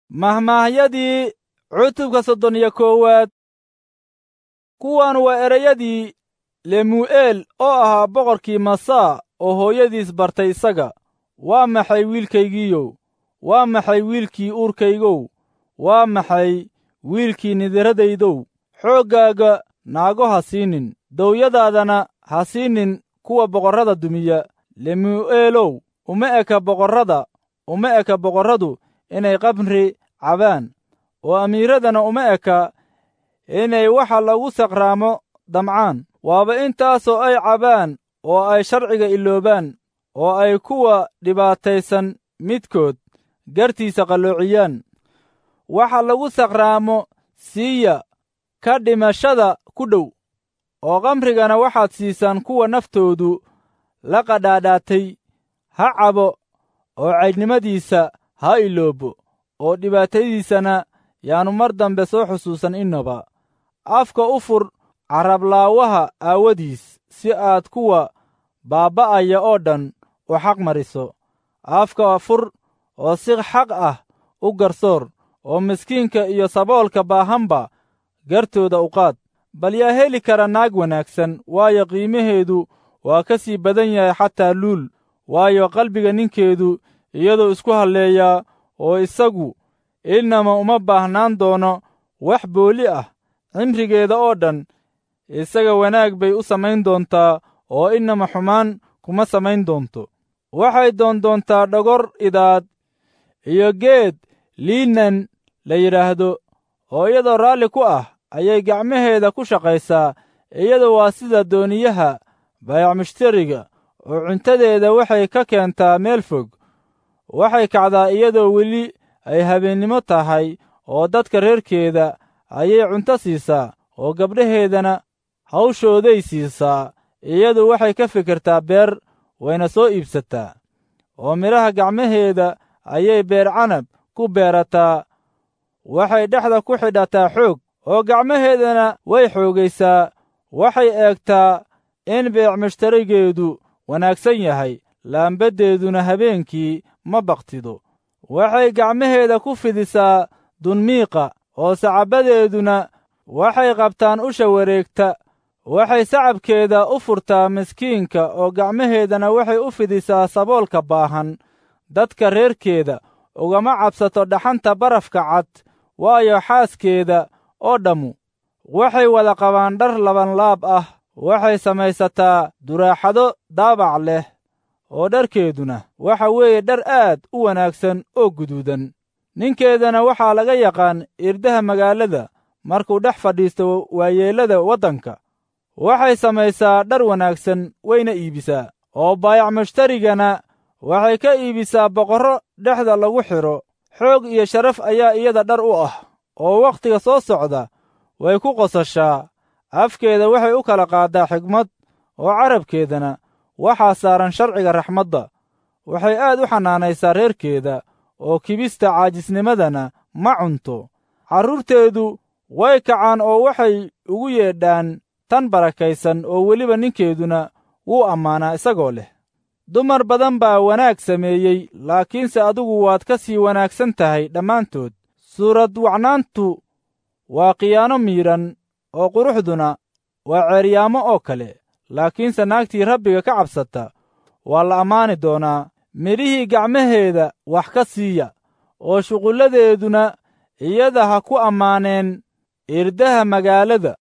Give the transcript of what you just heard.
mahmaahyadii cutubka 31. kuwan waa erayadii lemu'eel oo ahaa boqorkii masaa oo hooyadiis bartay isaga. waa maxay wiilkaygiiyow? waa maxay wiilkii uurkaygow? waa maxay wiilkii nidiradaydow? xooggaaga naago ha siinin, dowyadaadana ha siinin kuwa boqorrada dumiya. lemu'eelow, uma eka boqorradu inay khamri cabaan, oo amiiradana uma eka inay waxa lagu saqraamo damcaan. waaba intaasoo ay cabaan oo ay sharciga iloobaan, oo ay kuwa dhibaataysan midkood gartiisa qalloociyaan. waxa lagu saqraamo siiya ka dhimashada ku dhow, oo khamrigana waxaad siisaan kuwa naftoodu la qadhaadhaatay. ha cabo oo caydhnimadiisa ha iloobo, oo dhibaatadiisana yaannu mar dambe soo xusuusan innaba. afka u fur carrablaawaha aawadiis, si aad kuwa baabba'aya oo dhan u xaq mariso. afka fur oo si xaq ah u garsoor, oo miskiinka iyo saboolka baahanba gartooda u qaad. bal yaa heli kara naag wanaagsan, waayo qiimaheedu waa ka sii badan yahay xataa luul. waayo qalbiga ninkeedu iyadoo isku halleeyaa, oo isagu innama uma baahnaan doono wax booli ah. cimrigeeda oo dhan isaga wanaag bay u samayn doontaa, oo innama xumaan kuma samayn doonto. waxay doondoontaa dhogor idaad iyo geed liinan la yidhaahdo, oo iyadoo raalli ku ah ayay gacmaheeda ku shaqaysaa. iyadu waa sida dooniyaha baayacmushtariga, oo cuntadeeda waxay ka keentaa meel fog. waxay kacdaa iyadoo weli ay habeennimo tahay, oo dadka reerkeeda ayay cunto siisaa, oo gabdhaheedana hawshooday siisaa. iyadu waxay ka fikirtaa beer, wayna soo iibsataa, oo midhaha gacmaheeda ayay beer canab ku beerataa. waxay dhexda ku xidhataa xoog, oo gacmaheedana way xoogaysaa. waxay eegtaa in beecmushtarigeedu wanaagsan yahay, laambaddeeduna habeenkii ma bakhtido. waxay gacmaheeda ku fidisaa dunmiiqa, oo sacabbadeeduna waxay qabtaan usha wareegta. waxay sacabkeeda u furtaa miskiinka, oo gacmaheedana waxay u fidisaa saboolka baahan. dadka reerkeeda ugama cabsato dhaxanta barafka cad, waayo xaaskeeda oo dhammu waxay wada qabaan dhar labanlaab ah. waxay samaysataa duraaxado daabac leh, oo dharkeeduna waxa weeye dhar aad u wanaagsan oo guduudan. ninkeedana waxaa laga yaqaan irdaha magaalada markuu dhex fadhiisto waayeellada waddanka. waxay samaysaa dhar wanaagsan wayna iibisaa, oo baayacmushtarigana waxay ka iibisaa boqorro dhexda lagu xidho. xoog iyo sharaf ayaa iyada dhar u ah, oo wakhtiga soo socda way ku qosashaa. afkeeda waxay u kala qaaddaa xigmad, oo carabkeedana waxaa saaran sharciga raxmadda. waxay aad u xanaanaysaa reerkeeda, oo kibista caajisnimadana ma cunto. carruurteedu way kacaan oo waxay ugu yeedhaan tan barakaysan, oo weliba ninkeeduna wuu ammaanaa isagoo leh, dumar badan baa wanaag sameeyey, laakiinse adigu waad ka sii wanaagsan tahay dhammaantood. suurad wacnaantu waa khiyaano miidhan, oo quruxduna waa ceeryaamo oo kale. laakiinse naagtii rabbiga ka cabsata waa la ammaani doonaa. midhihii gacmaheeda wax ka siiya, oo shuqulladeeduna iyada ha ku ammaaneen irdaha magaalada.